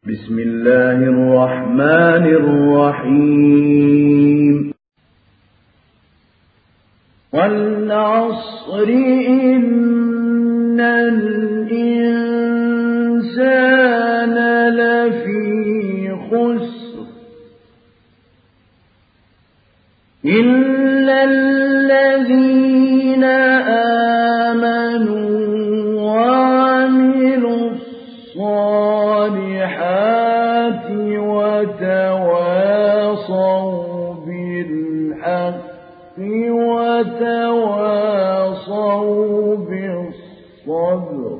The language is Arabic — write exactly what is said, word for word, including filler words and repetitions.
بسم الله الرحمن الرحيم والعصر إن الإنسان لفي خسر إلا الذين آمنوا وعملوا الصالحات وتواصوا بالحق وتواصوا بالصبر